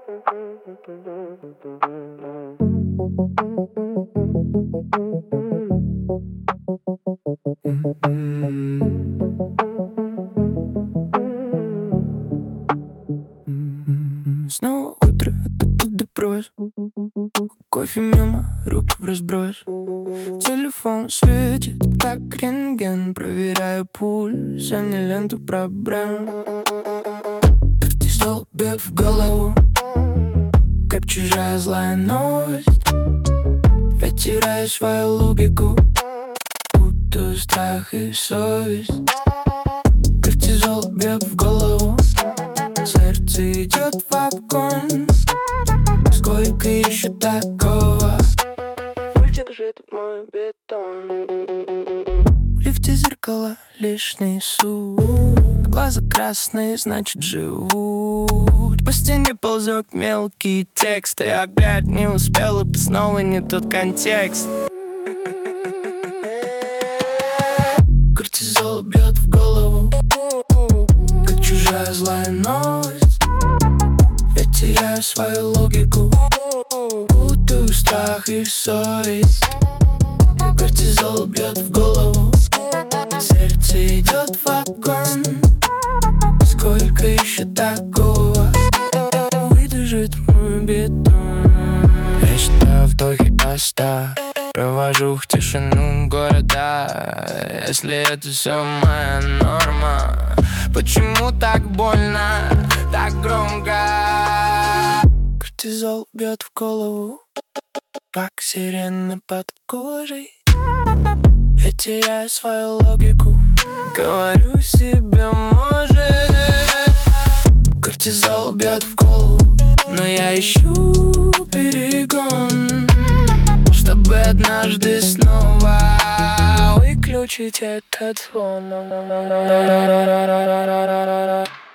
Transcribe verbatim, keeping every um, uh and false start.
Снова утро, оттуда прось. Кофе мимо, руки вразброс. Телефон светит, как рентген. Проверяю пульс, а не ленту про бренд. Кортизол бьет в голову, как чужая злая новость. Я теряю свою логику, путаю страх и совесть. Кортизол бьет в голову, сердце идет в огонь. Сколько еще такого? Мультик жит мой бетон. В лифте зеркало, лишний суд. Глаза красные, значит живут. По стене ползет мелкий текст. Я опять не успел, это снова не тот контекст. Кортизол бьет в голову, как чужая злая новость. Я теряю свою логику, путаю страх и совесть. Кортизол бьет в голову, сердце идет в огонь. Сколько еще такого? Выдержит мой бетон. Я считаю вдохи оста, провожу в тишину города. Если это все моя норма, почему так больно, так громко? Кортизол бьет в голову, как сирена под кожей. Я теряю свою логику, говорю себе, может. Кортизол бьет в голову, но я ищу перегон, чтобы однажды снова выключить этот звон.